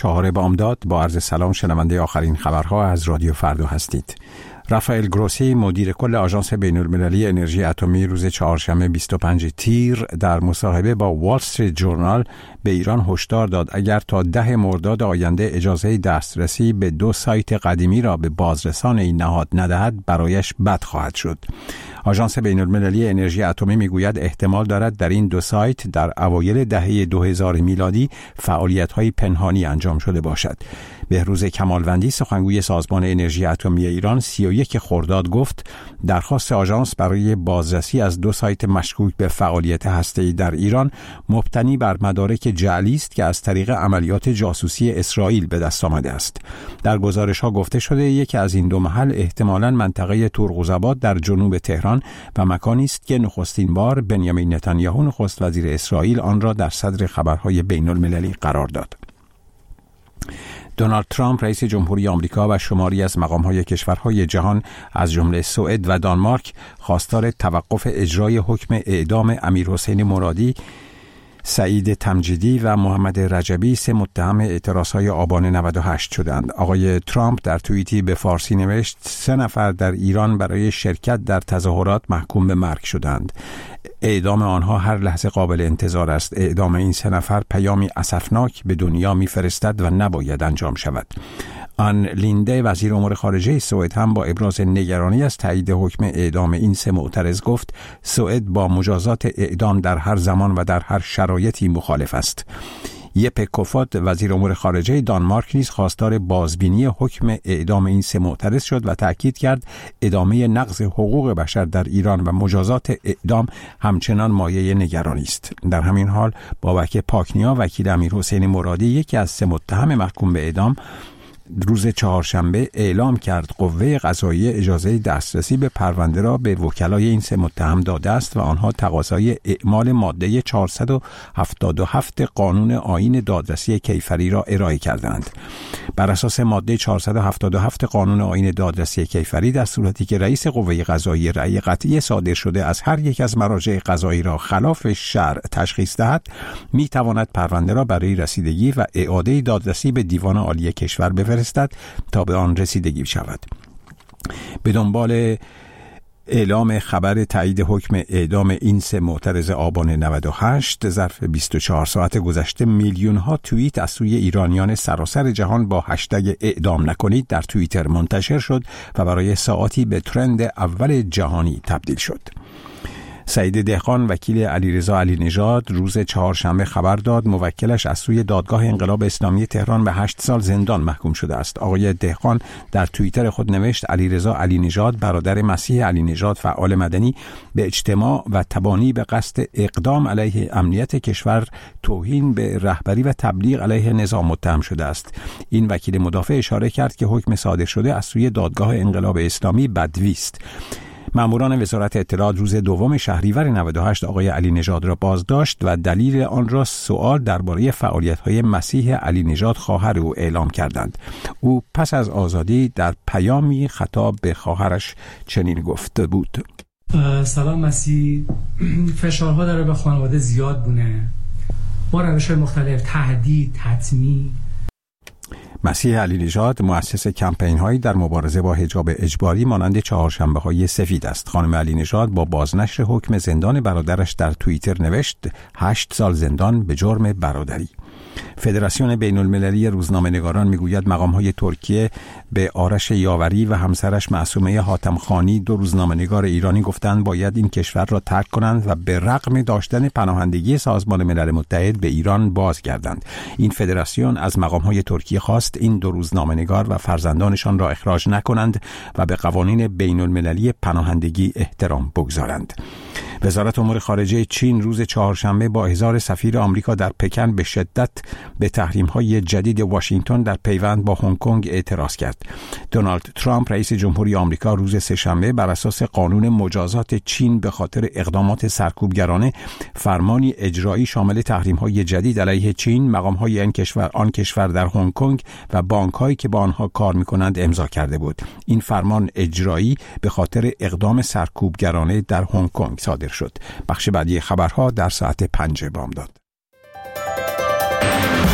4 بامداد با عرض سلام شنونده آخرین خبرها از رادیو فردا هستید. رافائل گروسی مدیر کل آژانس بین‌المللی انرژی اتمی روز چهارشنبه 25 تیر در مصاحبه با وال استریت جورنال به ایران هشدار داد اگر تا 10 مرداد آینده اجازه دسترسی به 2 سایت قدیمی را به بازرسان این نهاد ندهد برایش بد خواهد شد. آژانس بین‌المللی انرژی اتمی میگوید احتمال دارد در این 2 سایت در اوایل دهه 2000 میلادی فعالیت‌های پنهانی انجام شده باشد. بهروز کمالوندی سخنگوی سازمان انرژی اتمی ایران 31 خرداد گفت درخواست آژانس برای بازرسی از 2 سایت مشکوک به فعالیت هسته‌ای در ایران مبتنی بر مدارک جعلی است که از طریق عملیات جاسوسی اسرائیل به دست آمده است. در گزارش‌ها گفته شده یکی از این 2 محل احتمالاً منطقه تورغوزآباد در جنوب تهران و مکانی است که نخستین بار بنیامین نتانیاهو نخست وزیر اسرائیل آن را در صدر خبرهای بین‌المللی قرار داد. دونالد ترامپ رئیس جمهوری آمریکا و شماری از مقام‌های کشورهای جهان از جمله سوئد و دانمارک خواستار توقف اجرای حکم اعدام امیرحسین مرادی، سعید تمجیدی و محمد رجبی 3 متهم اعتراضهای آبان 98 شدند. آقای ترامپ در توییتی به فارسی نوشت 3 نفر در ایران برای شرکت در تظاهرات محکوم به مرگ شدند. اعدام آنها هر لحظه قابل انتظار است. اعدام این 3 نفر پیامی اسفناک به دنیا می‌فرستد و نباید انجام شود. آن لینده وزیر امور خارجه سوئد هم با ابراز نگرانی از تایید حکم اعدام این 3 معترض گفت سوئد با مجازات اعدام در هر زمان و در هر شرایطی مخالف است. یپه کوفود وزیر امور خارجه دانمارک نیز خواستار بازبینی حکم اعدام این 3 معترض شد و تاکید کرد ادامه نقض حقوق بشر در ایران و مجازات اعدام همچنان مایه نگرانی است. در همین حال بابک پاکنیا وکیل امیرحسین مرادی یکی از 3 متهم محکوم به اعدام روز چهارشنبه اعلام کرد قوه قضاییه اجازه دسترسی به پرونده را به وکلای این 3 متهم داده است و آنها تقاضای اعمال ماده 477 قانون آیین دادرسی کیفری را ارائه کردند. بر اساس ماده 477 قانون آیین دادرسی کیفری در صورتی که رئیس قوه قضاییه رأی قطعی صادر شده از هر یک از مراجع قضایی را خلاف شرع تشخیص دهد می تواند پرونده را برای رسیدگی و اعاده دادرسی به دیوان عالی کشور بفرستد تا به آن رسیدگی شود. به دنبال اعلام خبر تایید حکم اعدام این 3 معترض آبان 98 ظرف 24 ساعت گذشته میلیون ها توییت از سوی ایرانیان سراسر جهان با هشتگ اعدام نکنید در توییتر منتشر شد و برای ساعاتی به ترند اول جهانی تبدیل شد. سعید دهقان وکیل علیرضا علی نژاد روز چهارشنبه خبر داد موکلش از سوی دادگاه انقلاب اسلامی تهران به 8 سال زندان محکوم شده است. آقای دهقان در توییتر خود نوشت علیرضا علی نژاد برادر مسیح علی نژاد فعال مدنی به اجتماع و تبانی به قصد اقدام علیه امنیت کشور توهین به رهبری و تبلیغ علیه نظام متهم شده است. این وکیل مدافع اشاره کرد که حکم صادر شده از سوی دادگاه انقلاب اسلامی بدوی است. ماموران وزارت اطلاعات روز 2 شهریور 98 آقای علی نژاد را بازداشت و دلیل آن را سؤال درباره فعالیت‌های مسیح علی نژاد خواهر او اعلام کردند. او پس از آزادی در پیامی خطاب به خواهرش چنین گفته بود: سلام مسیح، فشارها داره به خانواده زیاد بونه با روش‌های مختلف، تهدید، تطمیع. مسیح علی نژاد مؤسس کمپین‌هایی در مبارزه با حجاب اجباری مانند چهارشنبه‌های سفید است. خانم علی نژاد با بازنشر حکم زندان برادرش در توییتر نوشت 8 سال زندان به جرم برادری. فدراسیون بین‌المللی روزنامه‌نگاران میگوید مقام‌های ترکیه به آرش یاوری و همسرش معصومه حاتمخانی 2 روزنامه‌نگار ایرانی گفتند باید این کشور را ترک کنند و به رغم داشتن پناهندگی سازمان ملل متحد به ایران بازگردند. این فدراسیون از مقام‌های ترکیه خواست این 2 روزنامه‌نگار و فرزندانشان را اخراج نکنند و به قوانین بین‌المللی پناهندگی احترام بگذارند. وزارت امور خارجه چین روز چهارشنبه با احضار سفیر آمریکا در پکن به شدت به تحریم‌های جدید واشنگتن در پیوند با هنگ کنگ اعتراض کرد. دونالد ترامپ رئیس جمهوری آمریکا روز سه‌شنبه بر اساس قانون مجازات چین به خاطر اقدامات سرکوبگرانه فرمانی اجرایی شامل تحریم‌های جدید علیه چین، مقام‌های آن کشور در هنگ کنگ و بانک‌هایی که با آنها کار می‌کنند امضا کرده بود. این فرمان اجرایی به خاطر اقدام سرکوبگرانه در هنگ کنگ صادر شد. بخش بعدی خبرها در ساعت 5 بامداد.